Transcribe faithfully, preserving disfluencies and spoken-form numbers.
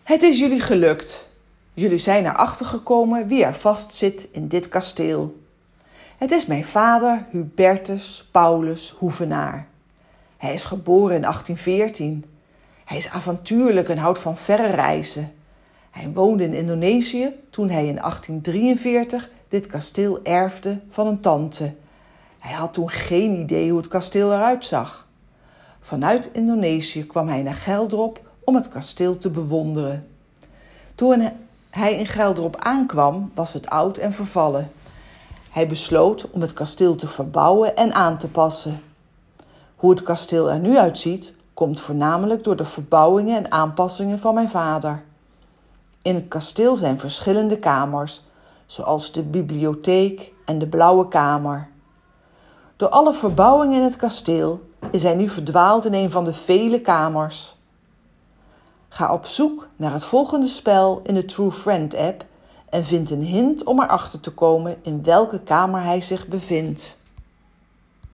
Het is jullie gelukt. Jullie zijn erachter gekomen wie er vastzit in dit kasteel. Het is mijn vader Hubertus Paulus Hoevenaar. Hij is geboren in achttien veertien. Hij is avontuurlijk en houdt van verre reizen. Hij woonde in Indonesië toen hij in achttien drieënveertig dit kasteel erfde van een tante. Hij had toen geen idee hoe het kasteel eruit zag. Vanuit Indonesië kwam hij naar Geldrop om het kasteel te bewonderen. Toen hij in Geldrop aankwam, was het oud en vervallen. Hij besloot om het kasteel te verbouwen en aan te passen. Hoe het kasteel er nu uitziet, komt voornamelijk door de verbouwingen en aanpassingen van mijn vader. In het kasteel zijn verschillende kamers, zoals de bibliotheek en de blauwe kamer. Door alle verbouwingen in het kasteel is hij nu verdwaald in een van de vele kamers. Ga op zoek naar het volgende spel in de True Friend app en vind een hint om erachter te komen in welke kamer hij zich bevindt.